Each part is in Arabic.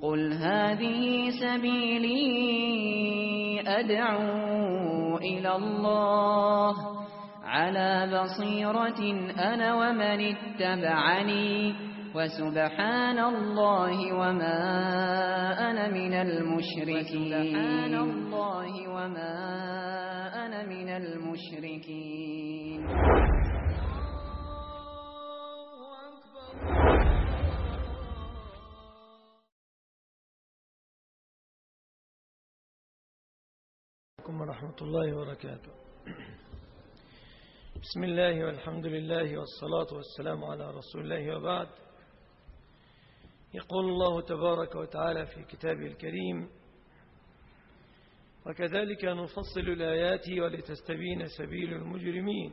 قل هذه سبيلي أدعو إلى الله على بصيرة أنا ومن اتبعني وسبحان الله وما أنا من المشركين. ورحمة الله وبركاته. بسم الله والحمد لله والصلاة والسلام على رسول الله وبعد. يقول الله تبارك وتعالى في كتابه الكريم: وكذلك نفصل الآيات ولتستبين سبيل المجرمين.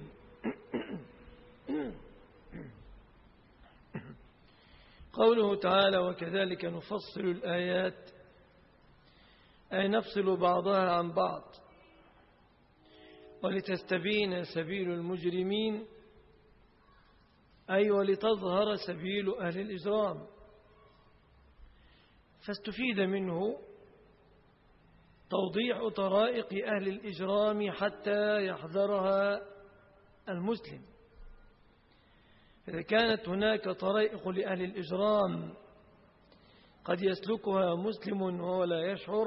قوله تعالى وكذلك نفصل الآيات أي نفصل بعضها عن بعض، ولتستبين سبيل المجرمين أي ولتظهر سبيل أهل الإجرام. فاستفيد منه توضيح طرائق أهل الإجرام حتى يحذرها المسلم. إذا كانت هناك طرائق لأهل الإجرام قد يسلكها مسلم وهو لا يشعر،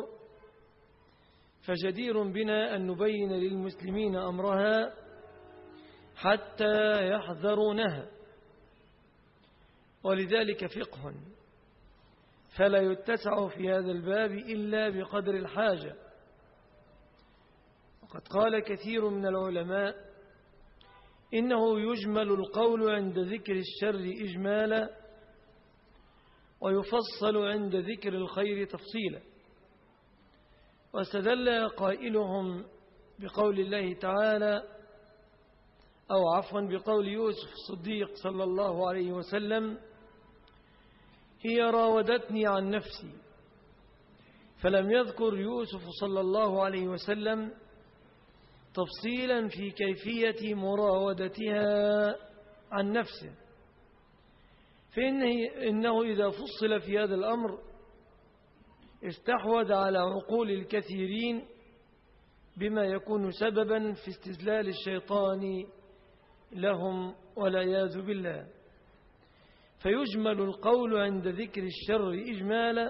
فجدير بنا أن نبين للمسلمين أمرها حتى يحذرونها، ولذلك فقه فلا يتسع في هذا الباب إلا بقدر الحاجة. وقد قال كثير من العلماء إنه يجمل القول عند ذكر الشر إجمالا، ويفصل عند ذكر الخير تفصيلا. واستدل قائلهم بقول الله تعالى، أو عفوا بقول يوسف الصديق صلى الله عليه وسلم: هي راودتني عن نفسي. فلم يذكر يوسف صلى الله عليه وسلم تفصيلا في كيفية مراودتها عن نفسه، فإنه إذا فصل في هذا الأمر استحوذ على عقول الكثيرين بما يكون سببا في استذلال الشيطان لهم والعياذ بالله. فيجمل القول عند ذكر الشر إجمالا،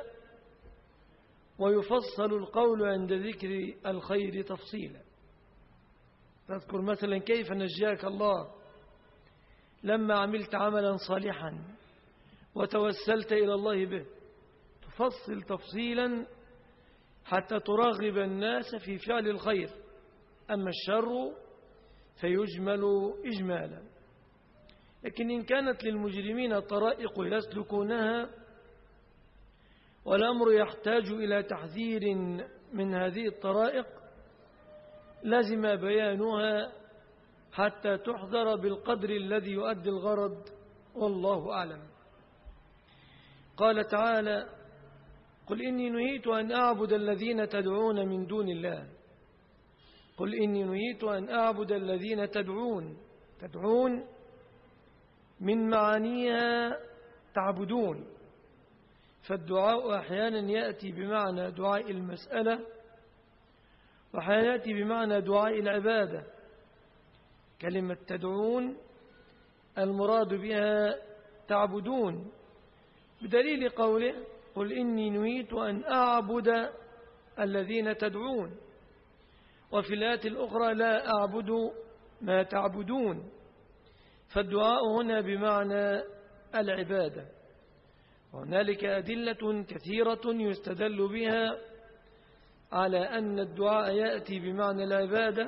ويفصل القول عند ذكر الخير تفصيلا. تذكر مثلا كيف نجاك الله لما عملت عملا صالحا وتوسلت إلى الله به، تفصل تفصيلا حتى ترغب الناس في فعل الخير. أما الشر فيجمل إجمالا. لكن إن كانت للمجرمين طرائق يسلكونها والأمر يحتاج إلى تحذير من هذه الطرائق، لازم بيانها حتى تحذر بالقدر الذي يؤدي الغرض، والله أعلم. قال تعالى: قل إني نهيت أن أعبد الذين تدعون من دون الله. قل إني نهيت أن أعبد الذين تدعون من معانيها تعبدون. فالدعاء أحيانا يأتي بمعنى دعاء المسألة، وأحيانا يأتي بمعنى دعاء العبادة. كلمة تدعون المراد بها تعبدون، بدليل قوله: قل إني نهيت أن أعبد الذين تدعون. وفي الآيات الأخرى: لا أعبد ما تعبدون. فالدعاء هنا بمعنى العبادة. وهنالك أدلة كثيرة يستدل بها على أن الدعاء يأتي بمعنى العبادة،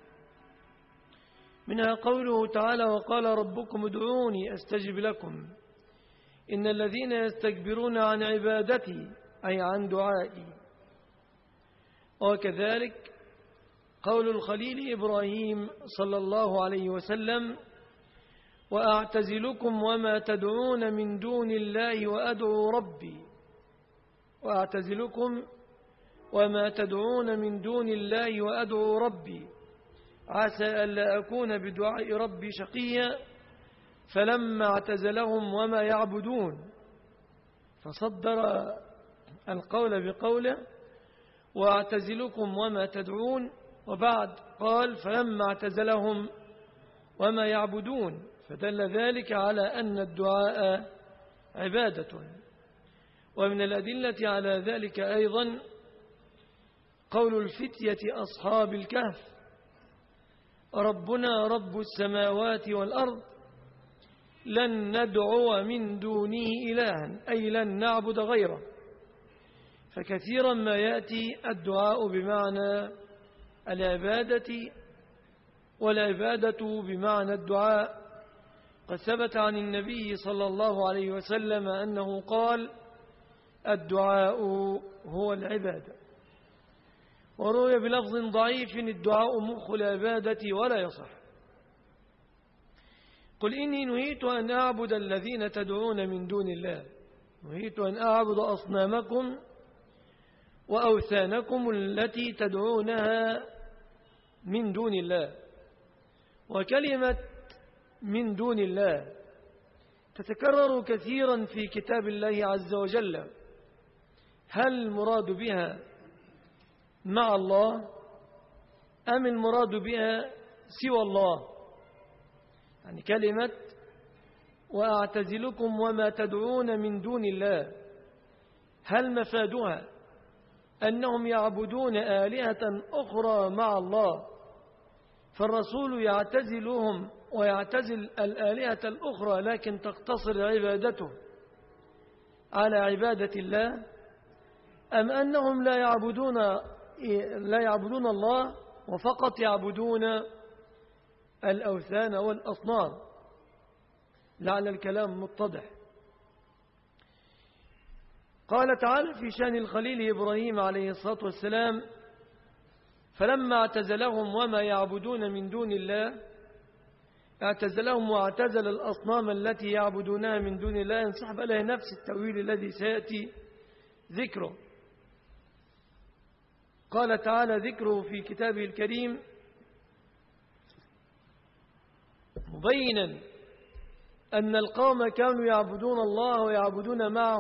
منها قوله تعالى: وقال ربكم ادعوني أستجب لكم إن الذين يستكبرون عن عبادتي أي عن دعائي. وكذلك قول الخليل إبراهيم صلى الله عليه وسلم: وأعتزلكم وما تدعون من دون الله وأدعو ربي. وأعتزلكم وما تدعون من دون الله وأدعو ربي عسى ألا أكون بدعاء ربي شقيا. فلما اعتزلهم وما يعبدون فصدر القول بقوله وأعتزلكم وما تدعون، وبعد قال فلما اعتزلهم وما يعبدون، فدل ذلك على أن الدعاء عبادة. ومن الأدلة على ذلك أيضا قول الفتية أصحاب الكهف ربنا رب السماوات والأرض لن ندعو من دونه إلها، أي لن نعبد غيره. فكثيرا ما يأتي الدعاء بمعنى العبادة، والعبادة بمعنى الدعاء. قد ثبت عن النبي صلى الله عليه وسلم أنه قال الدعاء هو العبادة. وروي بلفظ ضعيف الدعاء مخ العبادة ولا يصح. قل إني نهيت أن أعبد الذين تدعون من دون الله، نهيت أن أعبد أصنامكم وأوثانكم التي تدعونها من دون الله. وكلمة من دون الله تتكرر كثيرا في كتاب الله عز وجل. هل المراد بها مع الله أم المراد بها سوى الله؟ يعني كلمة وأعتزلكم وما تدعون من دون الله، هل مفادها أنهم يعبدون آلهة أخرى مع الله، فالرسول يعتزلهم ويعتزل الآلهة الأخرى لكن تقتصر عبادته على عبادة الله، أم أنهم لا يعبدون الله وفقط يعبدون الأوثان والأصنام؟ لعل الكلام متضح. قال تعالى في شأن الخليل إبراهيم عليه الصلاة والسلام فلما اعتزلهم وما يعبدون من دون الله، اعتزلهم واعتزل الأصنام التي يعبدونها من دون الله، ينسحب عليه نفس التأويل الذي سيأتي ذكره. قال تعالى ذكره في كتابه الكريم مبينا أن القوم كانوا يعبدون الله ويعبدون معه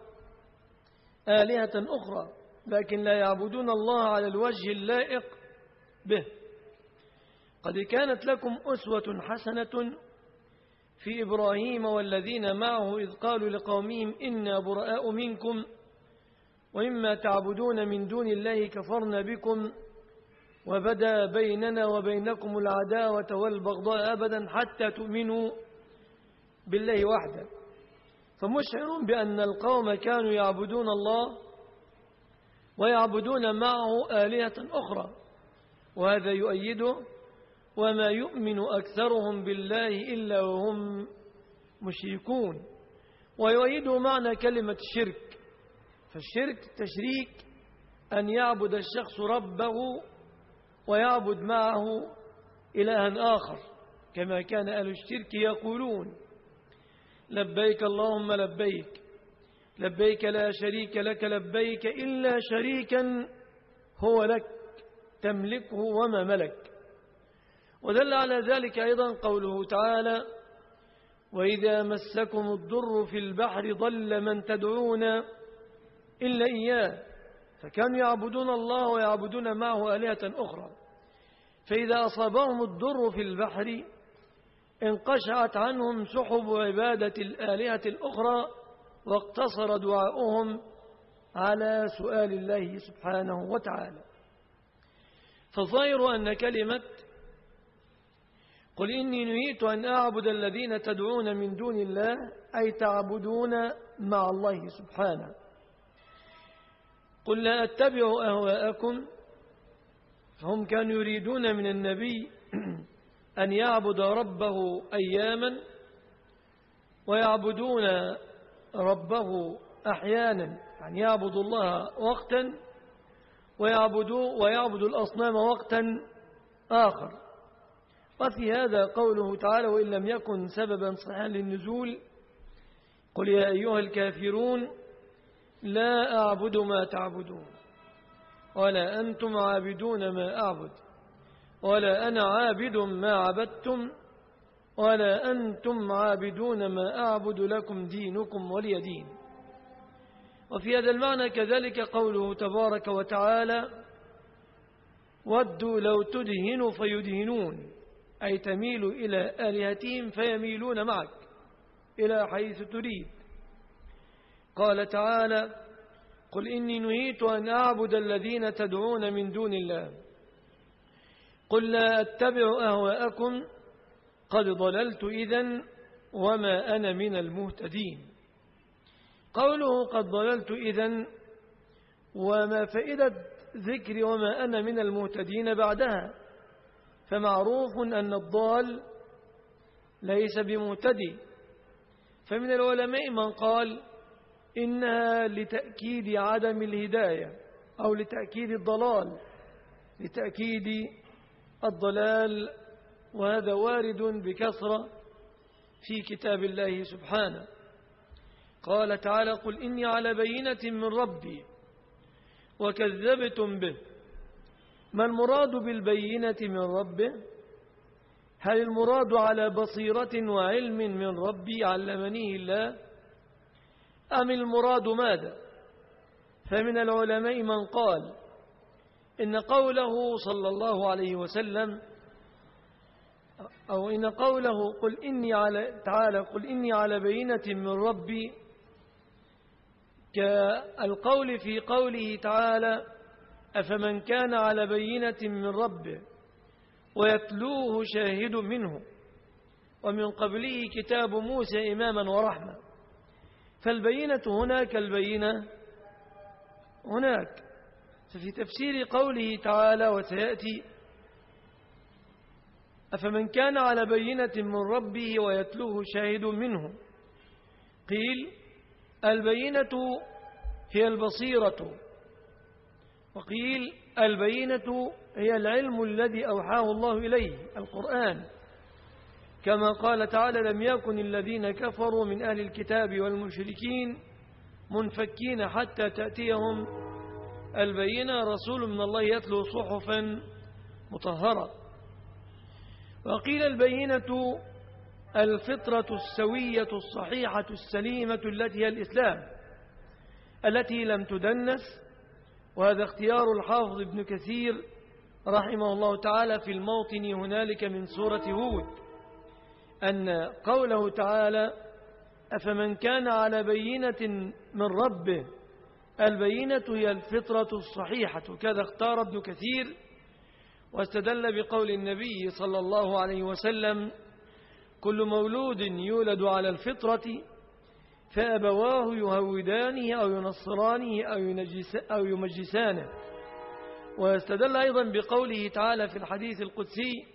آلهة أخرى، لكن لا يعبدون الله على الوجه اللائق به. قد كانت لكم أسوة حسنة في إبراهيم والذين معه إذ قالوا لقومهم إنا براء منكم وإما تعبدون من دون الله كفرنا بكم وبدا بيننا وبينكم العداوة والبغضاء أبدا حتى تؤمنوا بالله وحده. فمشعر بأن القوم كانوا يعبدون الله ويعبدون معه آلهة أخرى، وهذا يؤيده وما يؤمن أكثرهم بالله إلا وهم مشركون. ويؤيده معنى كلمة الشرك، فالشرك تشريك أن يعبد الشخص ربه ويعبد معه إلها آخر، كما كان أهل الشرك يقولون لبيك اللهم لبيك لبيك لا شريك لك لبيك إلا شريكا هو لك تملكه وما ملك. ودل على ذلك أيضا قوله تعالى وإذا مسكم الضر في البحر ضل من تدعون إلا إياه، فكانوا يعبدون الله ويعبدون معه آلهة أخرى، فإذا أصابهم الضر في البحر انقشعت عنهم سحب عبادة الآلهة الأخرى واقتصر دعاؤهم على سؤال الله سبحانه وتعالى. فالظاهر أن كلمة قل إني نهيت أن أعبد الذين تدعون من دون الله أي تعبدون مع الله سبحانه. قل لا أتبع أهواءكم، فهم كانوا يريدون من النبي أن يعبد ربه أياما ويعبدون ربه أحيانا، يعني يعبد الله وقتا ويعبد الأصنام وقتا آخر. وفي هذا قوله تعالى وإن لم يكن سببا صحيحا للنزول قل يا أيها الكافرون لا أعبد ما تعبدون ولا أنتم عابدون ما أعبد ولا أنا عابد ما عبدتم ولا أنتم عابدون ما أعبد لكم دينكم ولي دين. وفي هذا المعنى كذلك قوله تبارك وتعالى ودوا لو تدهن فيدهنون، أي تميل إلى آلهتهم فيميلون معك إلى حيث تريد. قال تعالى قل إني نهيت أن أعبد الذين تدعون من دون الله قل لا أتبع أهواءكم قد ضللت إذن وما أنا من المهتدين. قوله قد ضللت إذن، وما فائدة ذكر وما أنا من المهتدين بعدها؟ فمعروف أن الضال ليس بمهتدي. فمن العلماء من قال إنها لتأكيد عدم الهداية أو لتأكيد الضلال، لتأكيد الضلال، وهذا وارد بكثرة في كتاب الله سبحانه. قال تعالى قل إني على بينة من ربي وكذبتم به. ما المراد بالبينة من ربه؟ هل المراد على بصيرة وعلم من ربي علمنيه الله، أم المراد ماذا؟ فمن العلماء من قال إن قوله صلى الله عليه وسلم أو إن قوله قل إني على بينة من ربي كالقول في قوله تعالى أفمن كان على بينة من ربه ويتلوه شاهد منه ومن قبله كتاب موسى إماما ورحمة. فالبينة هناك البينة هناك. ففي تفسير قوله تعالى وسيأتي أفمن كان على بينة من ربه ويتلوه شاهد منه، قيل البينة هي البصيرة، وقيل البينة هي العلم الذي أوحاه الله إليه القرآن، كما قال تعالى لم يكن الذين كفروا من أهل الكتاب والمشركين منفكين حتى تأتيهم البينة رسول من الله يتلو صحفا مطهرة. وقيل البينة الفطرة السوية الصحيحة السليمة التي هي الإسلام التي لم تدنس، وهذا اختيار الحافظ ابن كثير رحمه الله تعالى في الموطن هنالك من سورة هود، أن قوله تعالى أفمن كان على بينة من ربه البينة هي الفطرة الصحيحة، كذا اختار ابن كثير، واستدل بقول النبي صلى الله عليه وسلم كل مولود يولد على الفطرة فأبواه يهودانه أو ينصرانه أو يمجسانه. واستدل أيضا بقوله تعالى في الحديث القدسي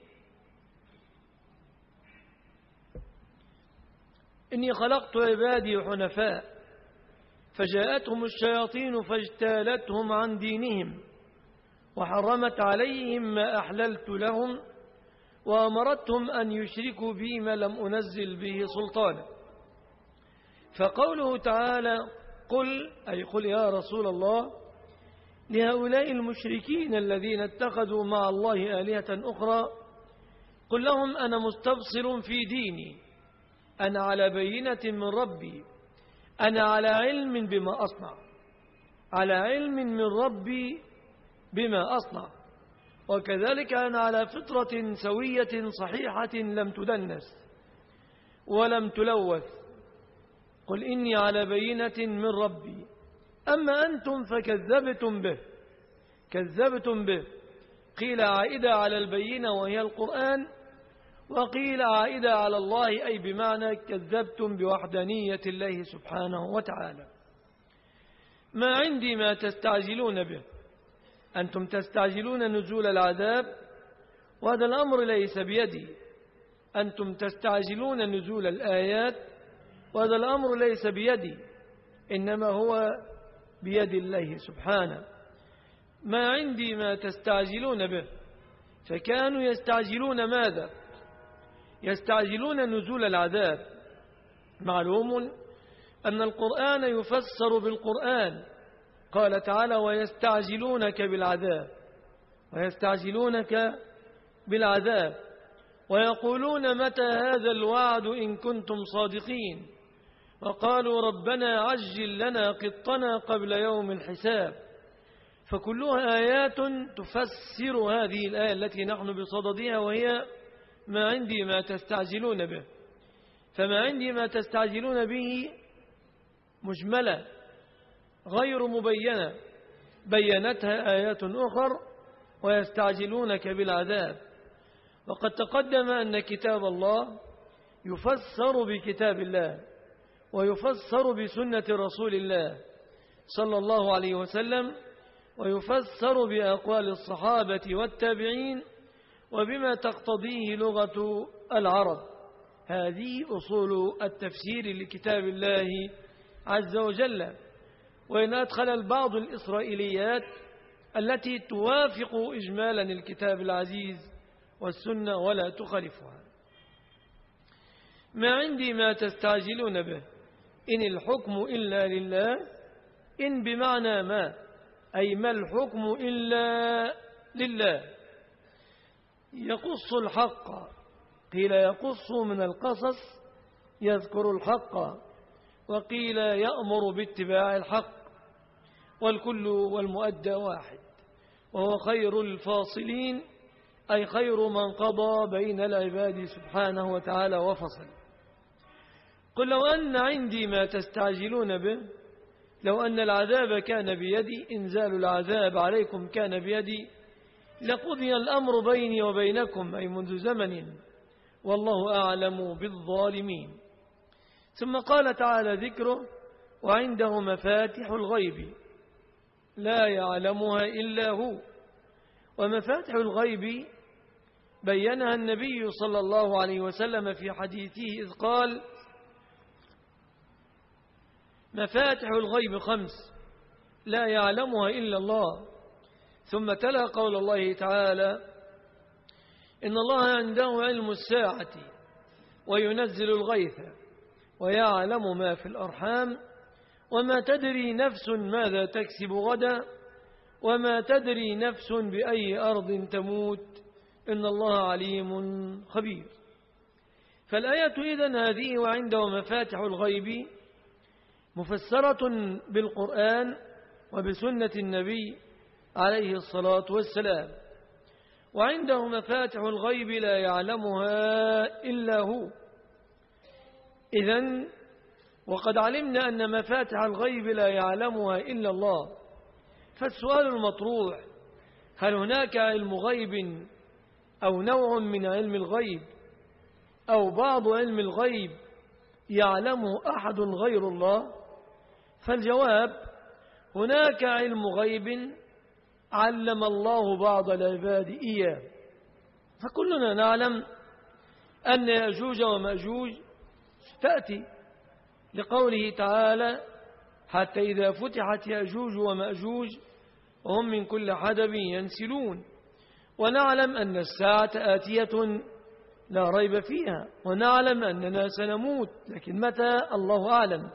إني خلقت عبادي حنفاء فجاءتهم الشياطين فاجتالتهم عن دينهم وحرمت عليهم ما أحللت لهم وأمرتهم أن يشركوا بي ما لم أنزل به سلطانا. فقوله تعالى قل، أي قل يا رسول الله لهؤلاء المشركين الذين اتخذوا مع الله آلهة أخرى قل لهم أنا مستبصر في ديني، أنا على بينة من ربي، أنا على علم بما أصنع، على علم من ربي بما أصنع، وكذلك أنا على فطرة سوية صحيحة لم تدنس ولم تلوث. قل إني على بينة من ربي. أما أنتم فكذبتم به. كذبتم به قيل عائدة على البينة وهي القرآن، وقيل عائدة على الله أي بمعنى كذبتم بوحدانية الله سبحانه وتعالى. ما عندي ما تستعجلون به. أنتم تستعجلون نزول العذاب وهذا الأمر ليس بيدي. أنتم تستعجلون نزول الآيات وهذا الأمر ليس بيدي، إنما هو بيد الله سبحانه. ما عندي ما تستعجلون به. فكانوا يستعجلون ماذا؟ يستعجلون نزول العذاب. معلوم أن القرآن يفسر بالقرآن. قال تعالى ويستعجلونك بالعذاب، ويستعجلونك بالعذاب ويقولون متى هذا الوعد إن كنتم صادقين وقالوا ربنا عجل لنا قطنا قبل يوم الحساب. فكلها آيات تفسر هذه الآية التي نحن بصددها، وهي ما عندي ما تستعجلون به. فما عندي ما تستعجلون به مجملة غير مبينة، بينتها آيات أخر، ويستعجلونك بالعذاب. وقد تقدم أن كتاب الله يفسر بكتاب الله، ويفسر بسنة رسول الله صلى الله عليه وسلم، ويفسر بأقوال الصحابة والتابعين، وبما تقتضيه لغة العرب. هذه أصول التفسير لكتاب الله عز وجل. وإن أدخل البعض الإسرائيليات التي توافق إجمالا الكتاب العزيز والسنة ولا تخالفها. ما عندي ما تستعجلون به إن الحكم إلا لله. إن بمعنى ما، أي ما الحكم إلا لله. يقص الحق، قيل يقص من القصص يذكر الحق، وقيل يأمر باتباع الحق، والكل والمؤدى واحد، وهو خير الفاصلين، أي خير من قضى بين العباد سبحانه وتعالى وفصل. قل لو أن عندي ما تستعجلون به، لو أن العذاب كان بيدي، إنزال العذاب عليكم كان بيدي، لقضي الأمر بيني وبينكم، أي منذ زمن، والله أعلم بالظالمين. ثم قال تعالى ذكره: وعنده مفاتح الغيب لا يعلمها إلا هو. ومفاتح الغيب بينها النبي صلى الله عليه وسلم في حديثه إذ قال: مفاتح الغيب 5 لا يعلمها إلا الله. ثم تلا قول الله تعالى: إن الله عنده علم الساعة وينزل الغيث ويعلم ما في الأرحام وما تدري نفس ماذا تكسب غدا وما تدري نفس بأي أرض تموت إن الله عليم خبير. فالآية إذن هذه وعنده مفاتح الغيب مفسرة بالقرآن وبسنة النبي عليه الصلاة والسلام. وعنده مفاتح الغيب لا يعلمها إلا هو. إذن وقد علمنا أن مفاتح الغيب لا يعلمها إلا الله. فالسؤال المطروح: هل هناك علم غيب أو نوع من علم الغيب أو بعض علم الغيب يعلمه أحد غير الله؟ فالجواب: هناك علم غيب علم الله بعض العباد إياه. فكلنا نعلم أن يأجوج ومأجوج تأتي، لقوله تعالى: حتى إذا فتحت يأجوج ومأجوج وهم من كل حدب ينسلون. ونعلم أن الساعة آتية لا ريب فيها، ونعلم أننا سنموت، لكن متى الله أعلم.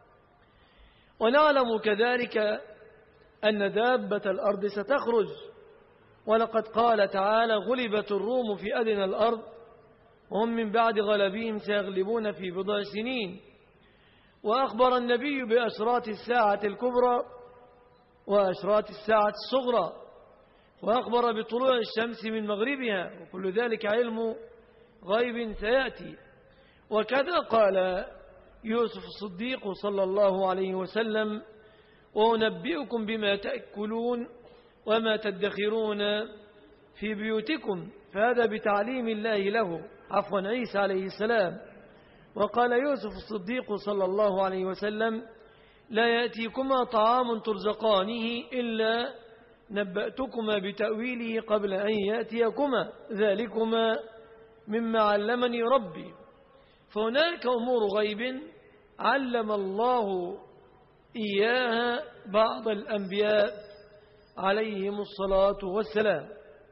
ونعلم كذلك أن دابة الأرض ستخرج، ولقد قال تعالى: غلبت الروم في أدنى الأرض وهم من بعد غلبهم سيغلبون في بضع سنين. وأخبر النبي بأشراط الساعة الكبرى وأشراط الساعة الصغرى، وأخبر بطلوع الشمس من مغربها، وكل ذلك علم غيب سيأتي. وكذا قال يوسف الصديق صلى الله عليه وسلم: وأنبئكم بما تأكلون وما تدخرون في بيوتكم. فهذا بتعليم الله له، عفوا عيسى عليه السلام. وقال يوسف الصديق صلى الله عليه وسلم: لا يأتيكما طعام ترزقانه إلا نبأتكما بتأويله قبل أن يأتيكما، ذلكما مما علمني ربي. فهناك أمور غيب علم الله إياها بعض الأنبياء عليهم الصلاة والسلام.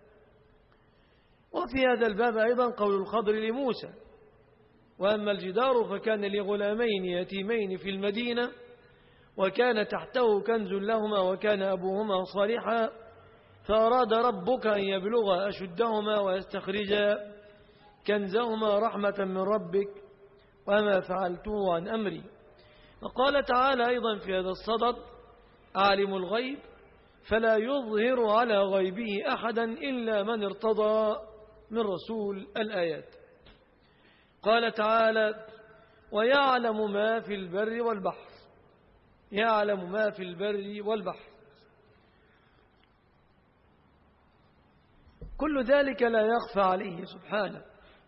وفي هذا الباب أيضا قول الخضر لموسى: وأما الجدار فكان لغلامين يتيمين في المدينة وكان تحته كنز لهما وكان أبوهما صالحا فأراد ربك أن يبلغ أشدهما ويستخرجا كنزهما رحمة من ربك وما فعلته عن أمري. وقال تعالى أيضا في هذا الصدد: عالم الغيب فلا يظهر على غيبه أحدا إلا من ارتضى من رسول. الآيات. قال تعالى: ويعلم ما في البر والبحر. يعلم ما في البر والبحر. كل ذلك لا يخفى عليه سبحانه،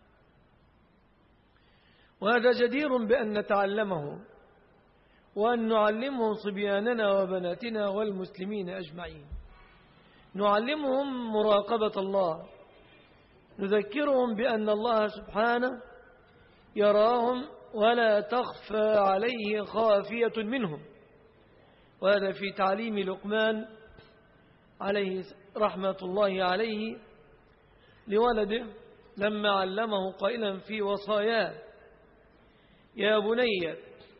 وهذا جدير بأن نتعلمه وأن نعلمه صبياننا وبناتنا والمسلمين أجمعين. نعلمهم مراقبة الله، نذكرهم بأن الله سبحانه يراهم ولا تخفى عليه خافية منهم. وهذا في تعليم لقمان عليه رحمة الله عليه لولده لما علمه قائلا في وصاياه: يا بني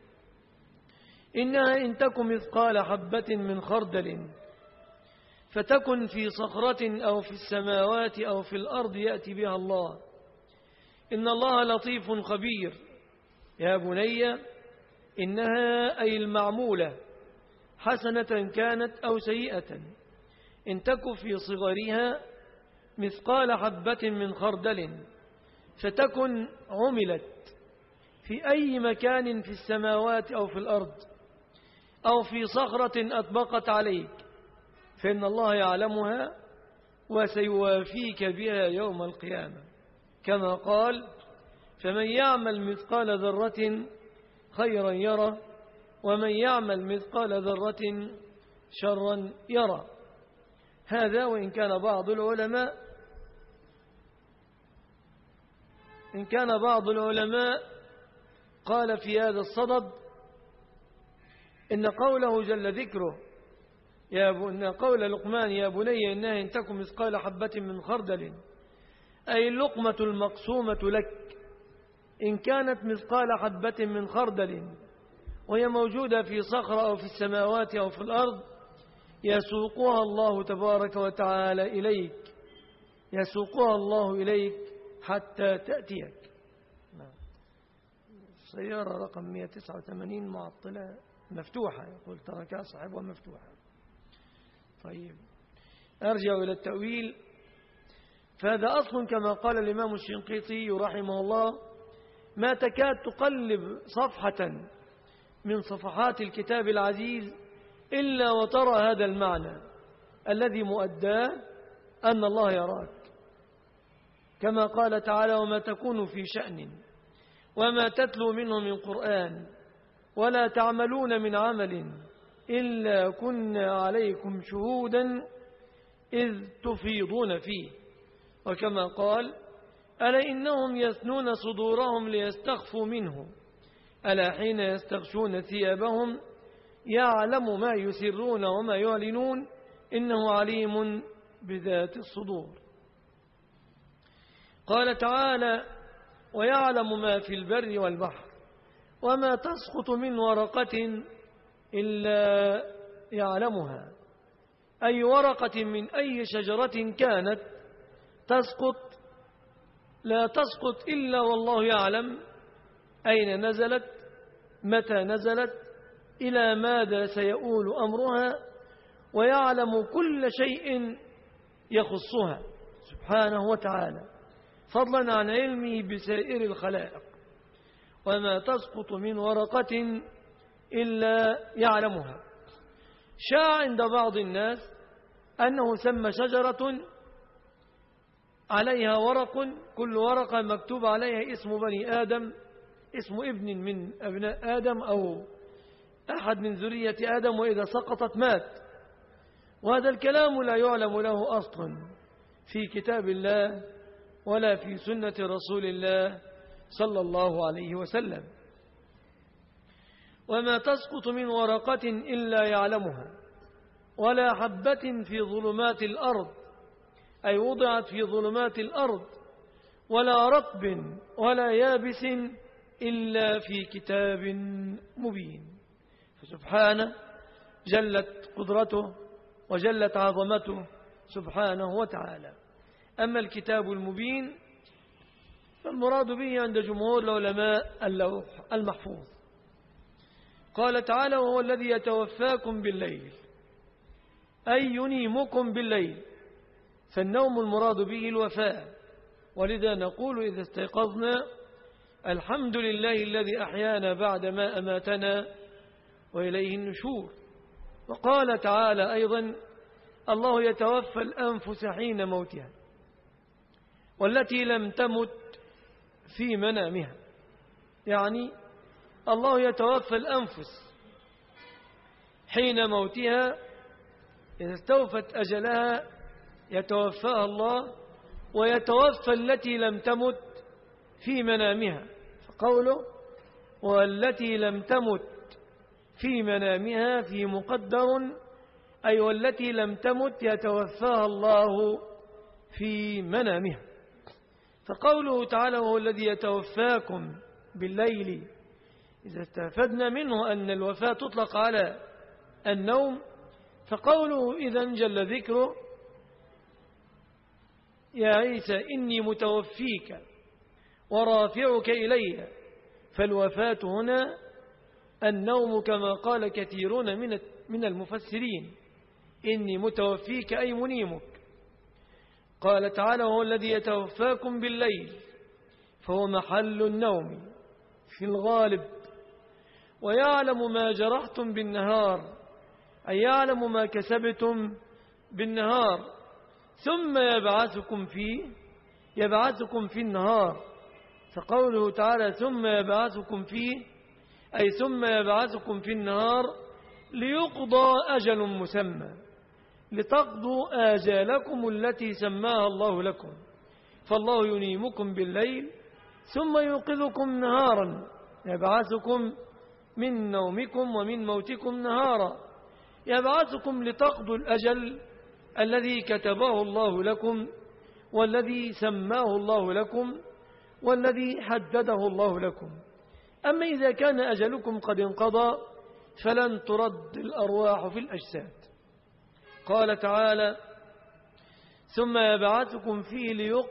إنها إن تك مثقال حبة من خردل فتكن في صخرة أو في السماوات أو في الأرض يأتي بها الله إن الله لطيف خبير. يا بني إنها أي المعمولة حسنة كانت أو سيئة إن تك في صغرها مثقال حبة من خردل فتكن عملت في أي مكان في السماوات أو في الأرض أو في صخرة أطبقت عليك فإن الله يعلمها وسيوافيك بها يوم القيامة. كما قال: فمن يعمل مثقال ذرة خيرا يره ومن يعمل مثقال ذرة شرا يره. هذا وإن كان بعض العلماء قال في هذا الصدد إن قوله جل ذكره إن قول لقمان: يا بني إنها إن تك مثقال حبة من خردل، أي اللقمة المقسومة لك إن كانت مثقال حبة من خردل وهي موجودة في صخرة أو في السماوات أو في الأرض يسوقها الله تبارك وتعالى إليك، يسوقها الله إليك حتى تأتيك. السيارة رقم 189 معطلة مفتوحة، يقول تركها صاحبها مفتوحة. طيب، أرجع إلى التأويل. فهذا أصل كما قال الإمام الشنقيطي رحمه الله: ما تكاد تقلب صفحة من صفحات الكتاب العزيز إلا وترى هذا المعنى الذي مؤداه أن الله يراك، كما قال تعالى: وما تكون في شأن وما تتلو منه من قرآن ولا تعملون من عمل إلا كنا عليكم شهودا إذ تفيضون فيه. وكما قال: ألا إنهم يثنون صدورهم ليستخفوا منه ألا حين يستغشون ثيابهم يعلم ما يسرون وما يعلنون إنه عليم بذات الصدور. قال تعالى: ويعلم ما في البر والبحر وما تسقط من ورقة إلا يعلمها، أي ورقة من أي شجرة كانت تسقط لا تسقط إلا والله يعلم أين نزلت، متى نزلت، إلى ماذا سيؤول أمرها، ويعلم كل شيء يخصها سبحانه وتعالى، فضلا عن علمه بسائر الخلائق. وما تسقط من ورقة إلا يعلمها. شاع عند بعض الناس أنه سمى شجرة عليها ورق، كل ورقة مكتوب عليها اسم بني آدم، اسم ابن من أبناء آدم أو أحد من ذرية آدم، وإذا سقطت مات. وهذا الكلام لا يعلم له أصل في كتاب الله ولا في سنة رسول الله صلى الله عليه وسلم. وما تسقط من ورقة إلا يعلمها ولا حبة في ظلمات الأرض، أي وضعت في ظلمات الأرض، ولا رطب ولا يابس إلا في كتاب مبين. فسبحانه جلت قدرته وجلت عظمته سبحانه وتعالى. أما الكتاب المبين فالمراد به عند جمهور العلماء اللوح المحفوظ. قال تعالى وهو الذي يتوفاكم بالليل أي ينيمكم بالليل، فالنوم المراد به الوفاء، ولذا نقول إذا استيقظنا الحمد لله الذي أحيانا بعد ما أماتنا وإليه النشور. وقال تعالى أيضا الله يتوفى الأنفس حين موتها والتي لم تمت في منامها، يعني الله يتوفى الأنفس حين موتها، إذا استوفت أجلها يتوفاها الله، ويتوفى التي لم تمت في منامها، فقوله والتي لم تمت في منامها في مقدر، أي والتي لم تمت يتوفاها الله في منامها. فقوله تعالى وهو الذي يتوفاكم بالليل، إذا استفدنا منه أن الوفاة تطلق على النوم، فقوله إذا جل ذكره يا عيسى إني متوفيك ورافعك إلي، فالوفاة هنا النوم كما قال كثيرون من المفسرين، إني متوفيك أي منيمك. قال تعالى وهو الذي يتوفاكم بالليل، فهو محل النوم في الغالب، ويعلم ما جرحتم بالنهار، أي يعلم ما كسبتم بالنهار، ثم يبعثكم في النهار. فقوله تعالى ثم يبعثكم فيه، أي ثم يبعثكم في النهار ليقضى أجل مسمى، لتقضوا آجالكم التي سماها الله لكم، فالله ينيمكم بالليل ثم يوقظكم نهارا، يبعثكم من نومكم ومن موتكم نهارا، يبعثكم لتقضوا الأجل الذي كتبه الله لكم والذي سماه الله لكم والذي حدده الله لكم. أما إذا كان أجلكم قد انقضى فلن ترد الأرواح في الأجساد. قال تعالى ثم يبعثكم فيه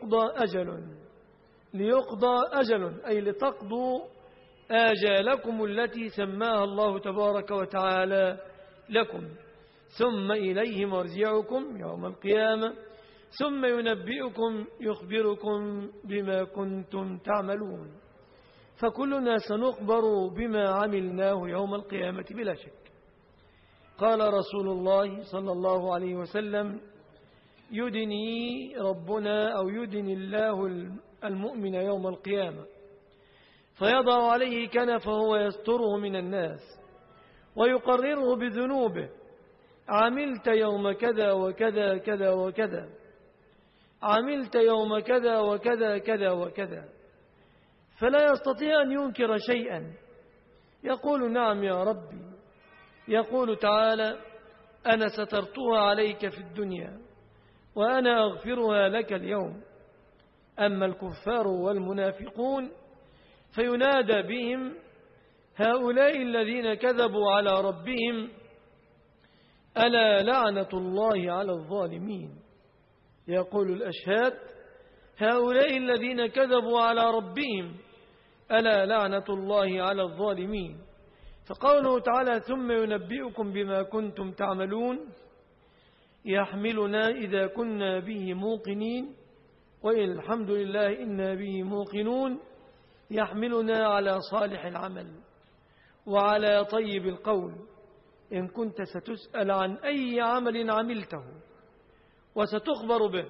ليقضى أجل أي لتقضوا آجالكم التي سماها الله تبارك وتعالى لكم، ثم إليه مرجعكم يوم القيامة ثم يخبركم بما كنتم تعملون. فكلنا سنخبر بما عملناه يوم القيامة بلا شك. قال رسول الله صلى الله عليه وسلم يدني ربنا أو يدني الله المؤمن يوم القيامة فيضع عليه كنفه ويستره من الناس ويقرره بذنوبه، عملت يوم كذا وكذا كذا وكذا، عملت يوم كذا وكذا كذا وكذا، فلا يستطيع أن ينكر شيئا، يقول نعم يا ربي. يقول تعالى أنا سترتها عليك في الدنيا وأنا أغفرها لك اليوم. أما الكفار والمنافقون فينادى بهم هؤلاء الذين كذبوا على ربهم ألا لعنة الله على الظالمين. يقول الأشهاد هؤلاء الذين كذبوا على ربهم ألا لعنة الله على الظالمين. فقوله تعالى ثم ينبئكم بما كنتم تعملون يحملنا إذا كنا به موقنين، والحمد لله إنا به موقنون، يحملنا على صالح العمل وعلى طيب القول. إن كنت ستسأل عن أي عمل عملته وستخبر به،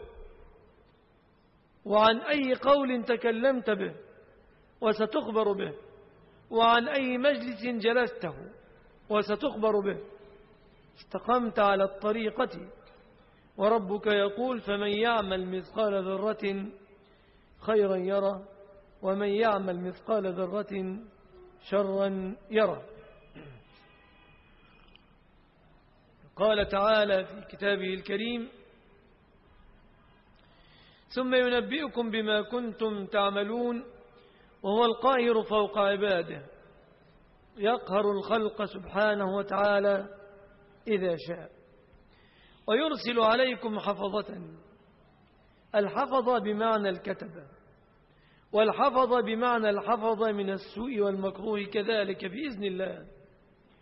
وعن أي قول تكلمت به وستخبر به، وعن أي مجلس جلسته وستخبر به، استقمت على الطريقة. وربك يقول فمن يعمل مثقال ذرة خيرا يره ومن يعمل مثقال ذرة شرا يره. قال تعالى في كتابه الكريم ثم ينبئكم بما كنتم تعملون وهو القاهر فوق عباده، يقهر الخلق سبحانه وتعالى إذا شاء، ويرسل عليكم حفظة. الحفظة بمعنى الكتبة، والحفظة بمعنى الحفظة من السوء والمكروه كذلك بإذن الله.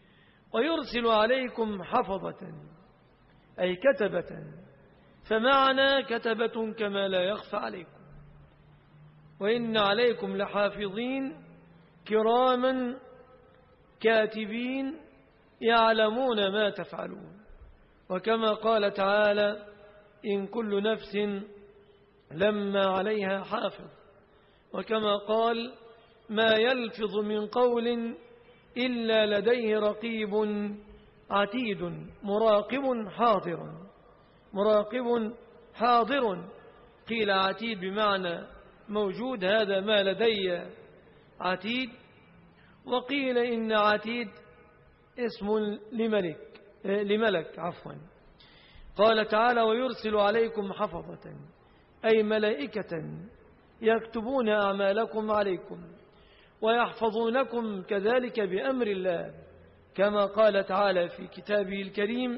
ويرسل عليكم حفظة أي كتبة، فمعنى كتبة كما لا يخفى عليكم. وإن عليكم لحافظين كراما كاتبين يعلمون ما تفعلون. وكما قال تعالى إن كل نفس لما عليها حافظ. وكما قال ما يلفظ من قول إلا لديه رقيب عتيد مراقب حاضر. مراقب حاضر قيل عتيد بمعنى موجود، هذا ما لدي عتيد. وقيل إن عتيد اسم لملك عفوا. قال تعالى ويرسل عليكم حفظة أي ملائكة يكتبون أعمالكم عليكم ويحفظونكم كذلك بأمر الله، كما قال تعالى في كتابه الكريم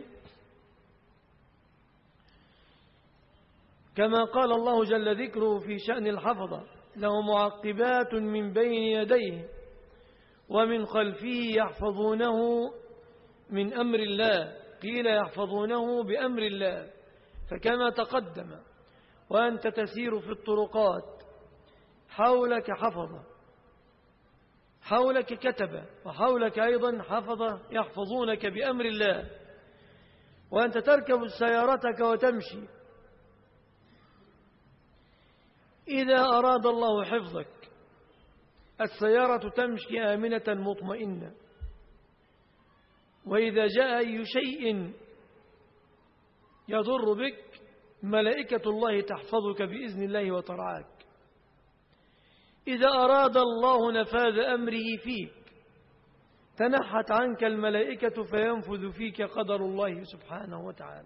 كما قال الله جل ذكره في شأن الحفظة له معقبات من بين يديه ومن خلفه يحفظونه من أمر الله. قيل يحفظونه بأمر الله، فكما تقدم وأنت تسير في الطرقات حولك حفظة، حولك كتبة، وحولك أيضا حفظة يحفظونك بأمر الله. وأنت تركب سيارتك وتمشي، إذا أراد الله حفظك السيارة تمشي آمنة مطمئنة، وإذا جاء أي شيء يضر بك ملائكة الله تحفظك بإذن الله وترعاك. إذا أراد الله نفاذ أمره فيك تنحت عنك الملائكة فينفذ فيك قدر الله سبحانه وتعالى.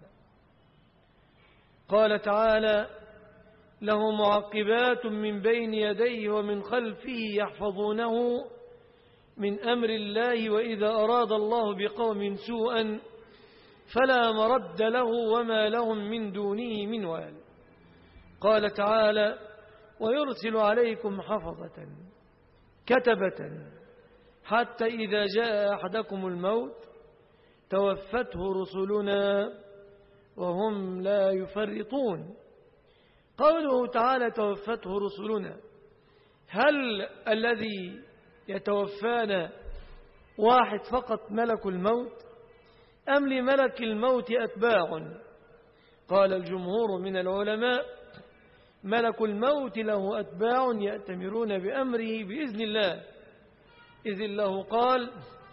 قال تعالى له معقبات من بين يديه ومن خلفه يحفظونه من أمر الله وإذا أراد الله بقوم سوءا فلا مرد له وما لهم من دونه من وال. قال تعالى ويرسل عليكم حفظة كتبة حتى إذا جاء أحدكم الموت توفته رسلنا وهم لا يفرطون. قوله تعالى توفته رسلنا، هل الذي يتوفانا واحد فقط ملك الموت أم لملك الموت أتباع؟ قال الجمهور من العلماء ملك الموت له أتباع يأتمرون بأمره بإذن الله، إذ الله قال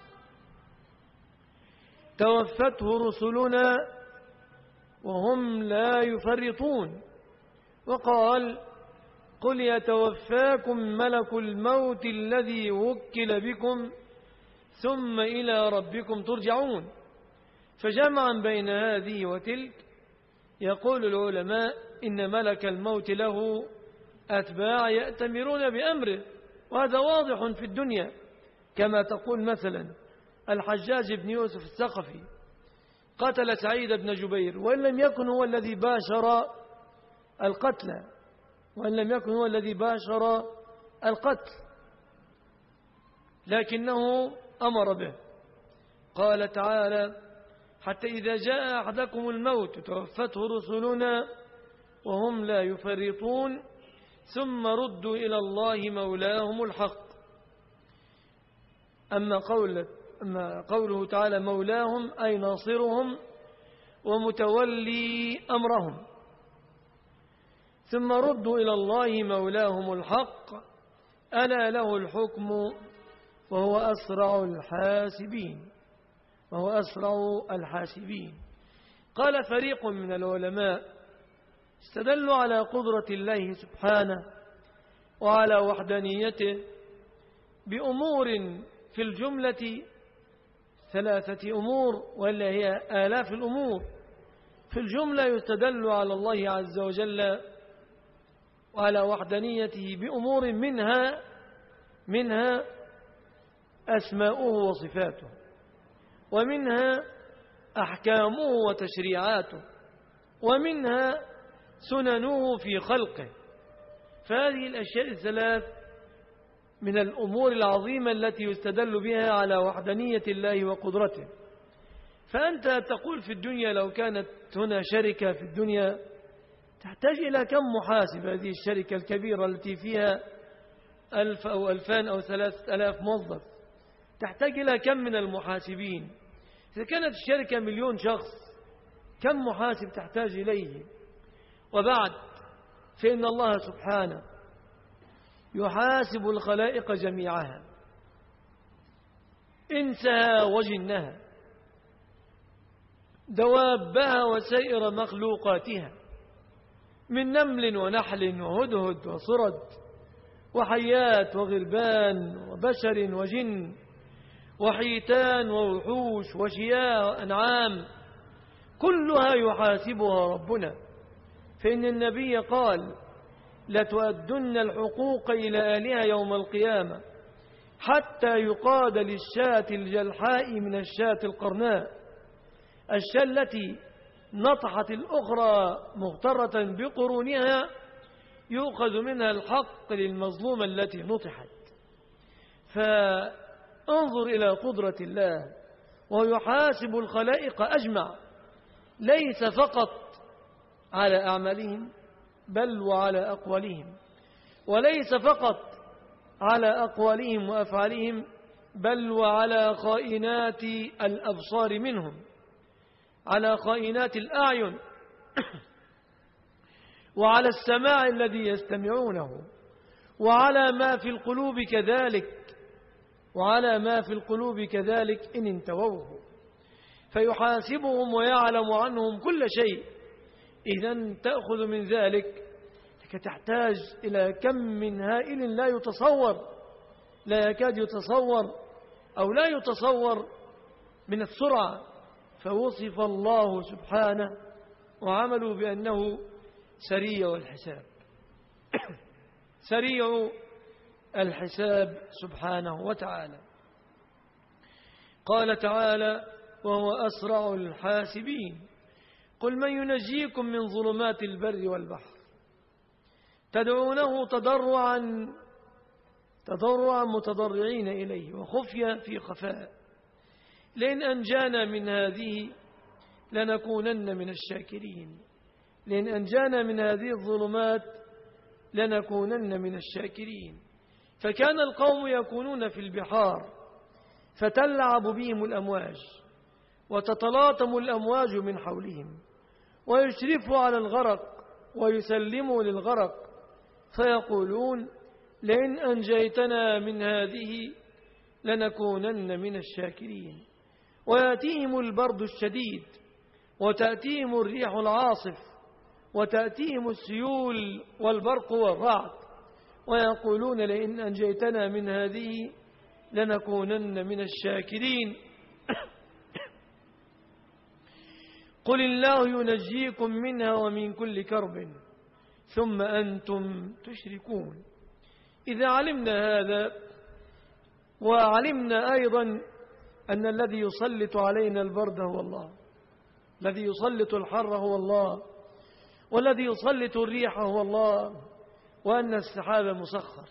توفته رسلنا وهم لا يفرطون. وقال قل يتوفاكم ملك الموت الذي وكل بكم ثم إلى ربكم ترجعون. فجمعا بين هذه وتلك يقول العلماء إن ملك الموت له أتباع يأتمرون بأمره، وهذا واضح في الدنيا، كما تقول مثلا الحجاج بن يوسف الثقفي قتل سعيد بن جبير وإن لم يكن هو الذي باشر القتل، وإن لم يكن هو الذي باشر القتل لكنه أمر به. قال تعالى حتى إذا جاء أحدكم الموت توفته رسلنا وهم لا يفرطون ثم ردوا إلى الله مولاهم الحق. أما قوله تعالى مولاهم أي ناصرهم ومتولي أمرهم. ثم ردوا إلى الله مولاهم الحق ألا له الحكم وهو أسرع الحاسبين. قال فريق من العلماء استدلوا على قدرة الله سبحانه وعلى وحدانيته بأمور في الجملة 3 أمور ولا هي آلاف الأمور. في الجملة يستدل على الله عز وجل وعلى وحدانيته بأمور منها أسماؤه وصفاته، ومنها أحكامه وتشريعاته، ومنها سننه في خلقه. فهذه الأشياء 3 من الأمور العظيمة التي يستدل بها على وحدانية الله وقدرته. فأنت تقول في الدنيا لو كانت هنا شركة في الدنيا تحتاج إلى كم محاسب هذه الشركة الكبيرة التي فيها 1000 أو 2000 أو 3000 موظف، تحتاج إلى كم من المحاسبين؟ إذا كانت الشركة 1,000,000 شخص كم محاسب تحتاج إليه؟ وبعد فإن الله سبحانه يحاسب الخلائق جميعها، إنسها وجنها، دوابها وسائر مخلوقاتها، من نمل ونحل وهدهد وصرد وحيات وغربان وبشر وجن وحيتان ووحوش وشياء وأنعام، كلها يحاسبها ربنا. فإن النبي قال: لتؤدن الحقوق إلى أهلها يوم القيامة حتى يقاد للشاة الجلحاء من الشاة القرناء، الشاة التي نطحت الأخرى مغترة بقرونها يؤخذ منها الحق للمظلومة التي نطحت. فانظر إلى قدرة الله، ويحاسب الخلائق أجمع، ليس فقط على أعمالهم بل وعلى أقوالهم، وليس فقط على أقوالهم وأفعالهم بل وعلى خائنات الأبصار منهم، على خائنات الأعين وعلى السماع الذي يستمعونه، وعلى ما في القلوب كذلك، وعلى ما في القلوب كذلك إن انتووه، فيحاسبهم ويعلم عنهم كل شيء. إذن تأخذ من ذلك لك تحتاج إلى كم من هائل لا يتصور، لا يكاد يتصور أو لا يتصور من السرعة. فوصف الله سبحانه وعملوا بأنه سريع الحساب سريع الحساب سبحانه وتعالى. قال تعالى: وهو أسرع الحاسبين. قل من ينجيكم من ظلمات البر والبحر تدعونه تضرعا متضرعين إليه وخفيا في خفاء لئن أنجانا من هذه لنكونن من الشاكرين. لئن أنجانا من هذه الظلمات لنكونن من الشاكرين. فكان القوم يكونون في البحار فتلعب بهم الأمواج وتتلاطم الأمواج من حولهم ويشرفوا على الغرق ويسلموا للغرق فيقولون: لئن أنجيتنا من هذه لنكونن من الشاكرين. ويأتيهم البرد الشديد وتأتيهم الريح العاصف وتأتيهم السيول والبرق والرعد ويقولون: لئن أنجيتنا من هذه لنكونن من الشاكرين. قل الله ينجيكم منها ومن كل كرب ثم أنتم تشركون. إذا علمنا هذا وعلمنا أيضا أن الذي يسلط علينا البرد هو الله، الذي يسلط الحر هو الله، والذي يسلط الريح هو الله، وأن السحاب مسخر،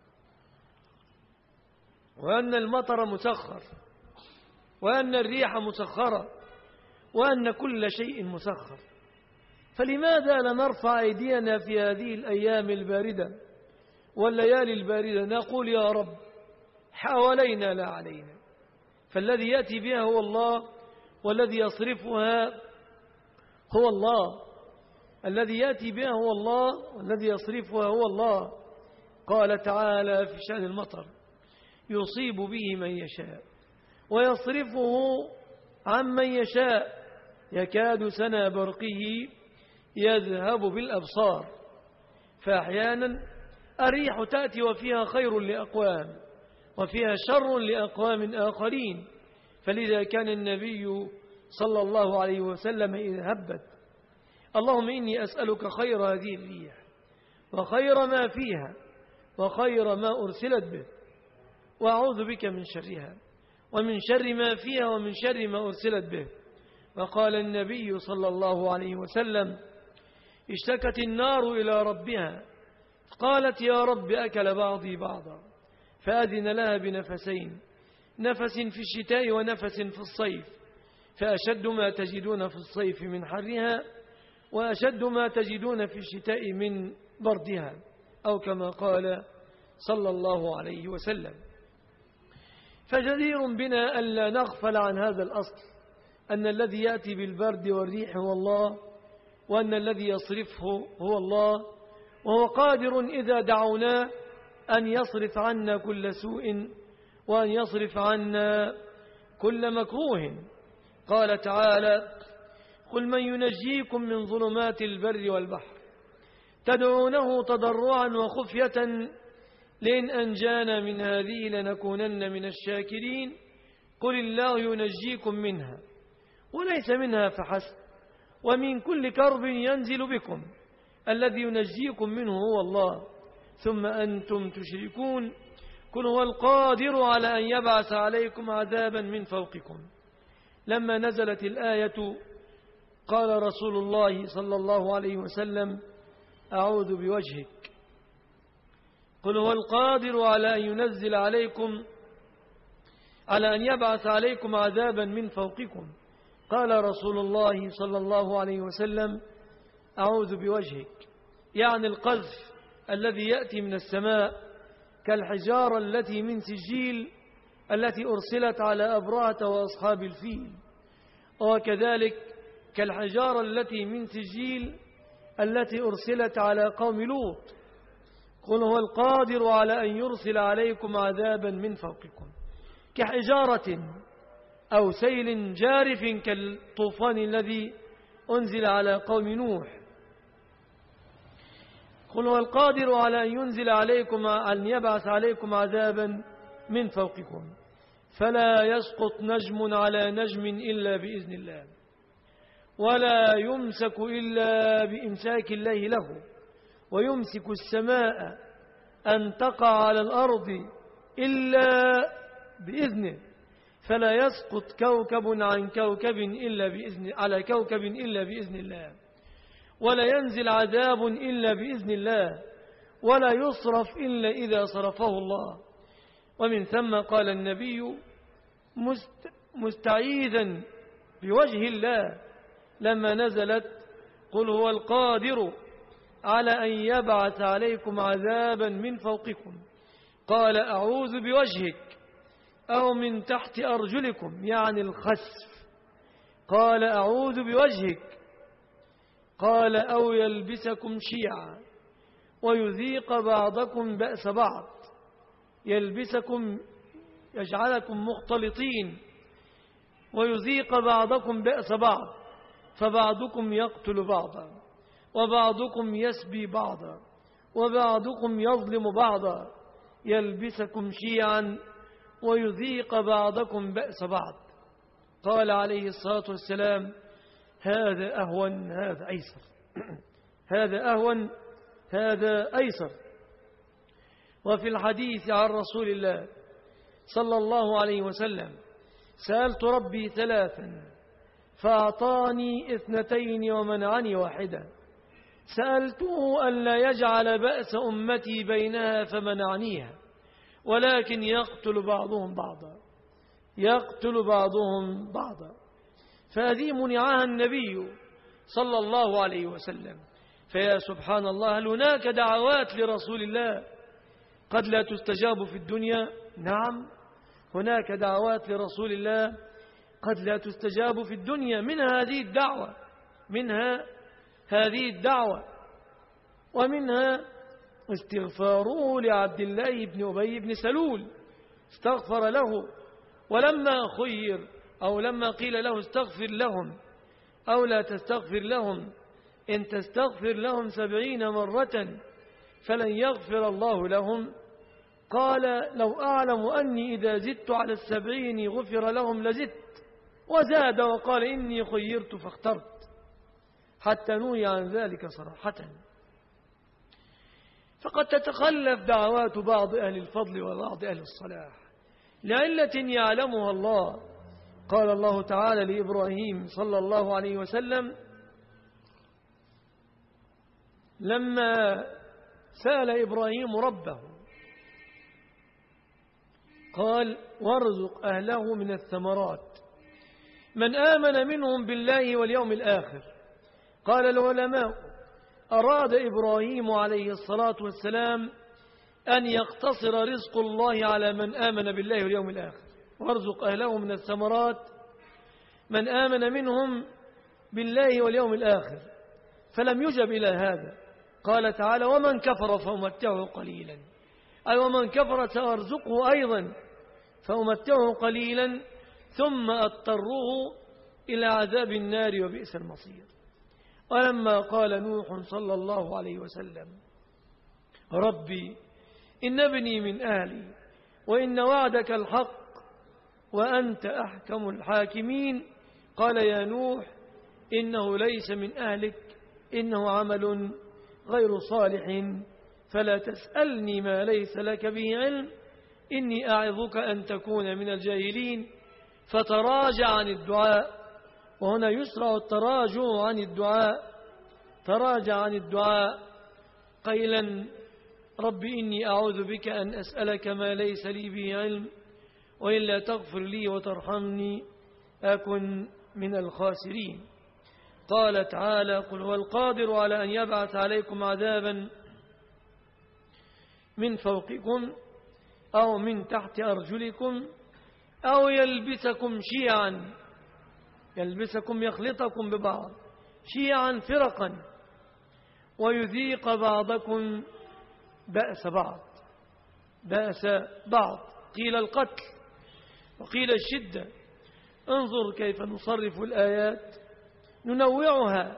وأن المطر مسخر، وأن الريح مسخرة، وأن كل شيء مسخر، فلماذا لا نرفع أيدينا في هذه الأيام الباردة والليالي الباردة نقول: يا رب حوالينا لا علينا؟ فالذي يأتي بها هو الله، والذي يصرفها هو الله، الذي يأتي بها هو الله، والذي يصرفها هو الله. قال تعالى في شأن المطر: يصيب به من يشاء ويصرفه عن من يشاء يكاد سنا برقه يذهب بالأبصار. فأحيانا الريح تأتي وفيها خير لأقوام وفيها شر لأقوام آخرين، فلذا كان النبي صلى الله عليه وسلم إذا هبت: اللهم إني أسألك خير هذه الريح وخير ما فيها وخير ما أرسلت به، وأعوذ بك من شرها ومن شر ما فيها ومن شر ما أرسلت به. وقال النبي صلى الله عليه وسلم: اشتكت النار إلى ربها قالت: يا رب أكل بعضي بعضا، فأذن لها بنفسين، نفس في الشتاء ونفس في الصيف، فأشد ما تجدون في الصيف من حرها وأشد ما تجدون في الشتاء من بردها، أو كما قال صلى الله عليه وسلم. فجدير بنا ألا نغفل عن هذا الأصل، أن الذي يأتي بالبرد والريح هو الله، وأن الذي يصرفه هو الله، وهو قادر إذا دعوناه أن يصرف عنا كل سوء وأن يصرف عنا كل مكروه. قال تعالى: قل من ينجيكم من ظلمات البر والبحر تدعونه تضرعا وخفية لئن أنجانا من هذه لنكونن من الشاكرين. قل الله ينجيكم منها وليس منها فحسب، ومن كل كرب ينزل بكم، الذي ينجيكم منه هو الله، ثم أنتم تشركون. قل هو القادر على أن يبعث عليكم عذابا من فوقكم. لما نزلت الآية قال رسول الله صلى الله عليه وسلم: أعوذ بوجهك. قل هو القادر على أن ينزل عليكم، على أن يبعث عليكم عذابا من فوقكم. قال رسول الله صلى الله عليه وسلم: أعوذ بوجهك، يعني القذف الذي يأتي من السماء كالحجارة التي من سجيل التي أرسلت على أبرهة وأصحاب الفيل، وكذلك كالحجارة التي من سجيل التي أرسلت على قوم لوط. قل هو القادر على أن يرسل عليكم عذابا من فوقكم كحجارة أو سيل جارف كالطوفان الذي أنزل على قوم نوح. قل هو القادر على أن ينزل عليكم، أن يبعث عليكم عذابا من فوقكم فلا يسقط نجم على نجم إلا بإذن الله، ولا يمسك إلا بإمساك الله له، ويمسك السماء أن تقع على الأرض إلا بإذنه، فلا يسقط كوكب عن كوكب إلا بإذن، على كوكب إلا بإذن الله، ولا ينزل عذاب إلا بإذن الله، ولا يصرف إلا إذا صرفه الله. ومن ثم قال النبي مستعيذا بوجه الله لما نزلت: قل هو القادر على أن يبعث عليكم عذابا من فوقكم. قال: أعوذ بوجهك، أو من تحت أرجلكم، يعني الخسف. قال: أعوذ بوجهك. قال: أو يلبسكم شيعا ويذيق بعضكم بأس بعض، يلبسكم يجعلكم مختلطين ويذيق بعضكم بأس بعض، فبعضكم يقتل بعضا وبعضكم يسبي بعضا وبعضكم يظلم بعضا، يلبسكم شيعا ويذيق بعضكم بأس بعض. قال عليه الصلاة والسلام: هذا أهون هذا أيسر هذا أهون هذا أيسر. وفي الحديث عن رسول الله صلى الله عليه وسلم: سألت ربي ثلاثا فأعطاني 2 ومنعني 1. سألته ألا يجعل بأس أمتي بينها فمنعنيها، ولكن يقتل بعضهم بعضا، فهذه منعها النبي صلى الله عليه وسلم. فيا سبحان الله، هل هناك دعوات لرسول الله قد لا تستجاب في الدنيا؟ نعم، هناك دعوات لرسول الله قد لا تستجاب في الدنيا، منها هذه الدعوة، ومنها استغفاره لعبد الله بن أبي بن سلول، استغفر له، ولما خير أو لما قيل له استغفر لهم أو لا تستغفر لهم، إن تستغفر لهم 70 مرة فلن يغفر الله لهم، قال: لو أعلم أني إذا زدت على 70 غفر لهم لزدت، وزاد وقال: إني خيرت فاخترت، حتى نهي عن ذلك صراحة. فقد تتخلف دعوات بعض أهل الفضل وبعض أهل الصلاح لعلة يعلمها الله. قال الله تعالى لإبراهيم صلى الله عليه وسلم لما سأل إبراهيم ربه، قال: وارزق أهله من الثمرات من آمن منهم بالله واليوم الآخر. قال العلماء: أراد إبراهيم عليه الصلاة والسلام أن يقتصر رزق الله على من آمن بالله واليوم الآخر، وارزق أهله من الثمرات من آمن منهم بالله واليوم الآخر، فلم يجب إلى هذا. قال تعالى: ومن كفر فأمتعه قليلا، أي ومن كفر سأرزقه أيضا فأمتعه قليلا ثم أضطره إلى عذاب النار وبئس المصير. ولما قال نوح صلى الله عليه وسلم: ربي إن ابني من أهلي وإن وعدك الحق وأنت أحكم الحاكمين، قال: يا نوح إنه ليس من أهلك، إنه عمل غير صالح، فلا تسألني ما ليس لك به علم، إني أعظك أن تكون من الجاهلين. فتراجع عن الدعاء، وهنا يسرع التراجع عن الدعاء، تراجع عن الدعاء قيلا: رب إني أعوذ بك أن أسألك ما ليس لي به علم، وإلا تغفر لي وترحمني أكن من الخاسرين. قال تعالى: قل هو القادر على أن يبعث عليكم عذابا من فوقكم أو من تحت أرجلكم أو يلبسكم شيعا، يلبسكم يخلطكم ببعض، شيعا فرقا، ويذيق بعضكم بأس بعض، بأس بعض. قيل القتل وقيل الشدة. انظر كيف نصرف الآيات، ننوع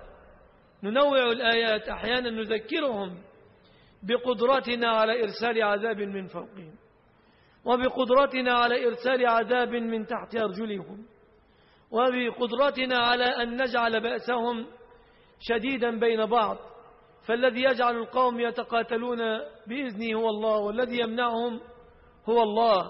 الآيات، أحيانا نذكرهم بقدرتنا على إرسال عذاب من فوقهم، وبقدرتنا على إرسال عذاب من تحت أرجلهم، وبقدرتنا على أن نجعل بأسهم شديدا بين بعض. فالذي يجعل القوم يتقاتلون بإذنه هو الله، والذي يمنعهم هو الله.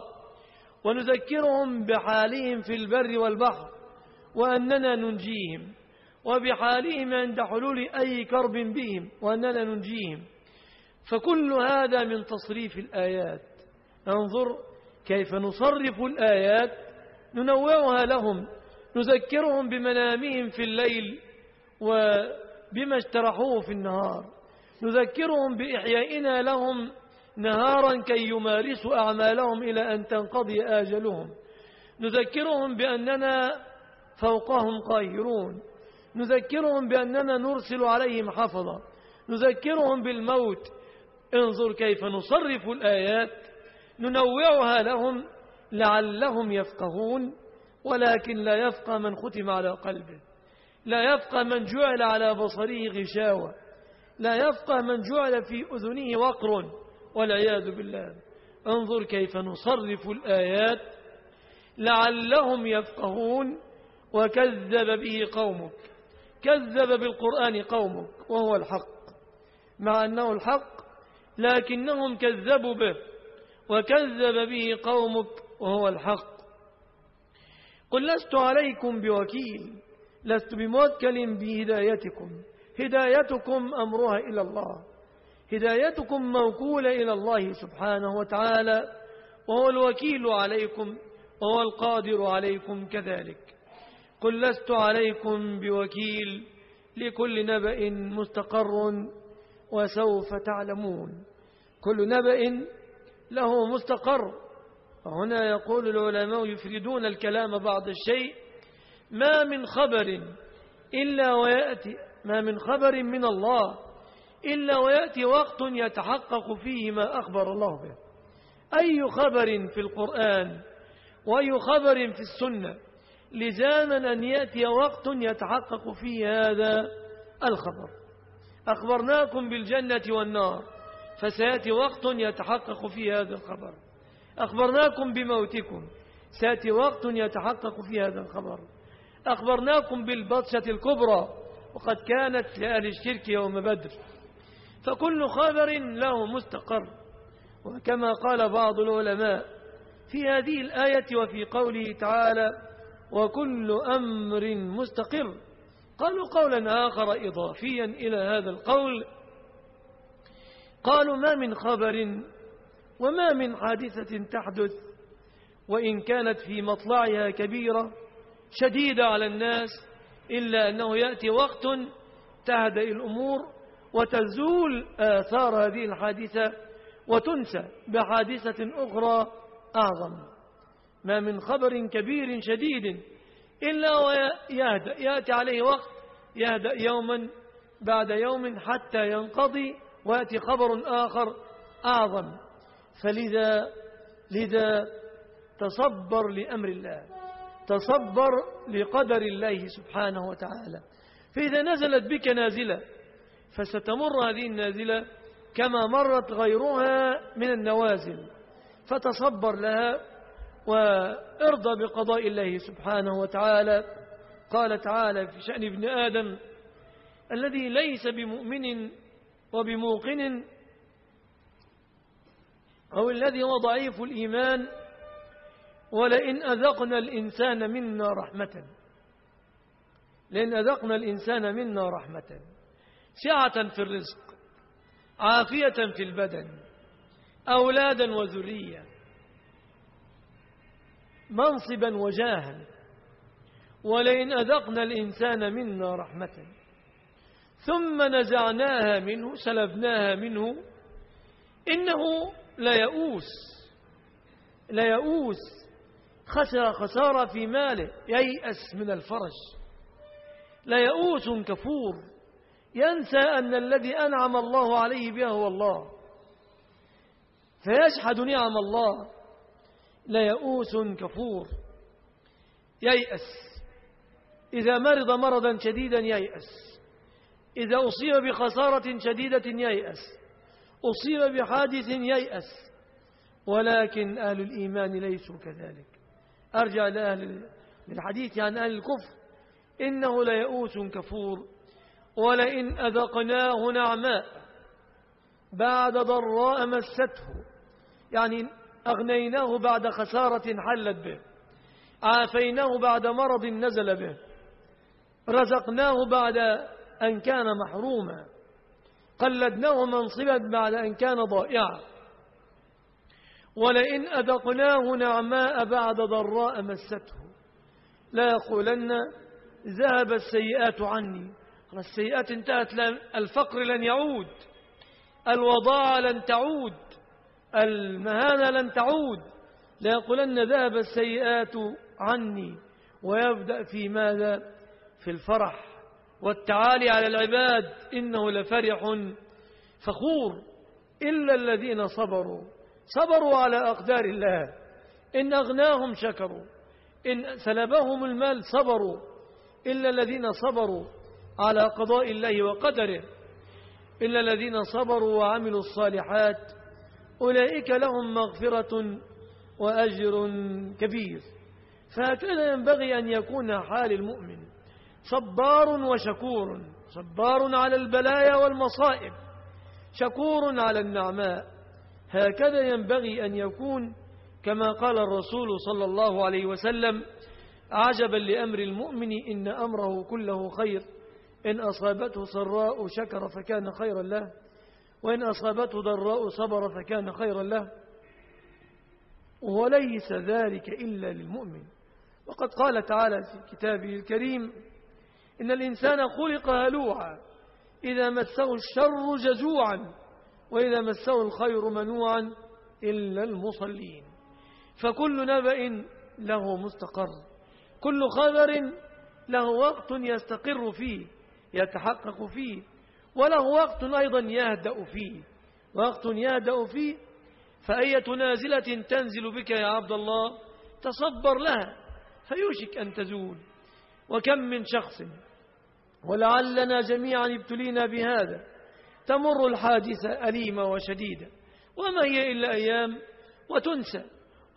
ونذكرهم بحالهم في البر والبحر وأننا ننجيهم، وبحالهم عند حلول أي كرب بهم وأننا ننجيهم. فكل هذا من تصريف الآيات. انظر كيف نصرف الآيات، ننوعها لهم، نذكرهم بمنامهم في الليل وبما اجترحوه في النهار، نذكرهم بإحيائنا لهم نهارا كي يمارسوا أعمالهم إلى أن تنقضي آجلهم، نذكرهم بأننا فوقهم قاهرون، نذكرهم بأننا نرسل عليهم حفظا، نذكرهم بالموت. انظر كيف نصرف الآيات، ننوعها لهم لعلهم يفقهون. ولكن لا يفقه من ختم على قلبه، لا يفقه من جعل على بصره غشاوة، لا يفقه من جعل في أذنه وقر والعياذ بالله. انظر كيف نصرف الآيات لعلهم يفقهون. وكذب به قومك، كذب بالقرآن قومك وهو الحق، مع أنه الحق لكنهم كذبوا به، وكذب به قومك وهو الحق. قل لست عليكم بوكيل، لست بموكل بهدايتكم، هدايتكم أمرها إلى الله، هدايتكم موكولة إلى الله سبحانه وتعالى، وهو الوكيل عليكم وهو القادر عليكم كذلك. قل لست عليكم بوكيل، لكل نبأ مستقر وسوف تعلمون. كل نبأ له مستقر. وهنا يقول العلماء يفردون الكلام بعض الشيء: ما من خبر إلا ويأتي، ما من خبر من الله إلا ويأتي وقت يتحقق فيه ما أخبر الله به. أي خبر في القرآن وأي خبر في السنة لزاما أن يأتي وقت يتحقق فيه هذا الخبر. أخبرناكم بالجنة والنار، فسيأتي وقت يتحقق فيه هذا الخبر. أخبرناكم بموتكم، سيأتي وقت يتحقق فيه هذا الخبر. أخبرناكم بالبطشة الكبرى، وقد كانت لأهل الشرك يوم بدر. فكل خبر له مستقر. وكما قال بعض العلماء في هذه الآية وفي قوله تعالى: وكل أمر مستقر، قالوا قولا آخر إضافيا إلى هذا القول، قالوا: ما من خبر وما من حادثة تحدث وإن كانت في مطلعها كبيرة شديدة على الناس، إلا أنه يأتي وقت تهدأ الأمور وتزول آثار هذه الحادثة وتنسى بحادثة أخرى أعظم. ما من خبر كبير شديد إلا ويهدأ، يأتي عليه وقت يهدأ يوما بعد يوم حتى ينقضي ويأتي خبر آخر أعظم. فلذا تصبر لأمر الله، تصبر لقدر الله سبحانه وتعالى. فإذا نزلت بك نازلة فستمر هذه النازلة كما مرت غيرها من النوازل، فتصبر لها وارضى بقضاء الله سبحانه وتعالى. قال تعالى في شأن ابن آدم الذي ليس بمؤمن وبموقن، أو الذي هو ضعيف الإيمان: ولئن أذقنا الإنسان منا رحمة، لئن أذقنا الإنسان منا رحمة، سعة في الرزق، عافية في البدن، أولادا وذرية، منصبا وجاها، ولئن أذقنا الإنسان منا رحمة ثم نزعناها منه سلبناها منه إنه ليئوس، خسر خسارة في ماله، ييأس من الفرج، ليئوس كفور، ينسى أن الذي أنعم الله عليه بها هو الله فيجحد نعم الله. ليئوس كفور، ييأس، إذا مرض مرضا شديدا ييأس، إذا أصيب بخسارة شديدة ييأس، أصيب بحادث ييأس. ولكن أهل الإيمان ليسوا كذلك. أرجع للحديث عن أهل الكفر: إنه ليئوس كفور، ولئن أذقناه نعماء بعد ضراء مسته، يعني أغنيناه بعد خسارة حلت به، عافيناه بعد مرض نزل به، رزقناه بعد أن كان محروما، قلدناه منصبا بعد أن كان ضائعا. ولئن أذقناه نعماء بعد ضراء مسته لا يقولن ذهب السيئات عني، السيئات انتهت، الفقر لن يعود، الوضاعة لن تعود، المهانة لن تعود، لا يقولن ذهب السيئات عني. ويبدأ في ماذا؟ في الفرح والتعالي على العباد: إنه لفرح فخور. إلا الذين صبروا على أقدار الله، إن أغناهم شكروا، إن سلبهم المال صبروا. إلا الذين صبروا على قضاء الله وقدره، إلا الذين صبروا وعملوا الصالحات أولئك لهم مغفرة وأجر كبير. فهكذا ينبغي أن يكون حال المؤمن: صبار وشكور، صبار على البلايا والمصائب، شكور على النعماء. هكذا ينبغي أن يكون، كما قال الرسول صلى الله عليه وسلم: عجبا لأمر المؤمن إن أمره كله خير، إن أصابته سراء شكر فكان خيرا له، وإن أصابته ضراء صبر فكان خيرا له، وليس ذلك إلا للمؤمن. وقد قال تعالى في كتابه الكريم: إن الإنسان خلق هلوعا إذا مسه الشر جزوعا وإذا مسه الخير منوعا إلا المصلين. فكل نبأ له مستقر، كل خبر له وقت يستقر فيه يتحقق فيه، وله وقت أيضا يهدأ فيه. فأية نازلة تنزل بك يا عبد الله تصبر لها فيوشك أن تزول. وكم من شخص، ولعلنا جميعا ابتلينا بهذا، تمر الحادثة أليمة وشديدة وما هي إلا أيام وتنسى،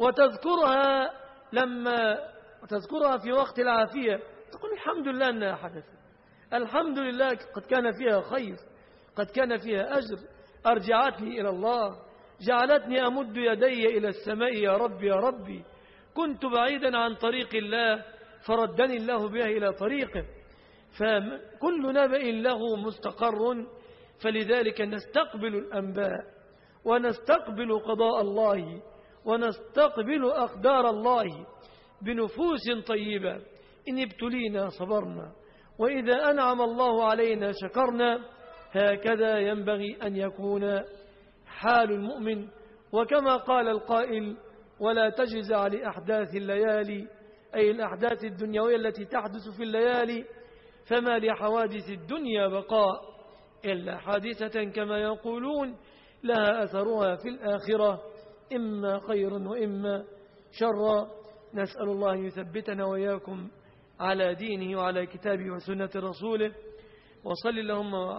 وتذكرها في وقت العافية تقول الحمد لله أنها حدثت، الحمد لله قد كان فيها خير، قد كان فيها أجر، أرجعتني إلى الله، جعلتني أمد يدي إلى السماء: يا ربي يا ربي، كنت بعيدا عن طريق الله فردني الله بها إلى طريقه. فكل نبأ له مستقر. فلذلك نستقبل الأنباء ونستقبل قضاء الله ونستقبل أقدار الله بنفوس طيبة إن ابتلينا صبرنا، وإذا أنعم الله علينا شكرنا. هكذا ينبغي أن يكون حال المؤمن. وكما قال القائل: ولا تجزع لأحداث الليالي، أي الأحداث الدنيوية التي تحدث في الليالي، فما لحوادث الدنيا بقاء إلا حادثة كما يقولون، لها أثرها في الآخرة إما خيرا وإما شرا. نسأل الله أن يثبتنا وإياكم على دينه وعلى كتابه وسنة رسوله. وصل اللهم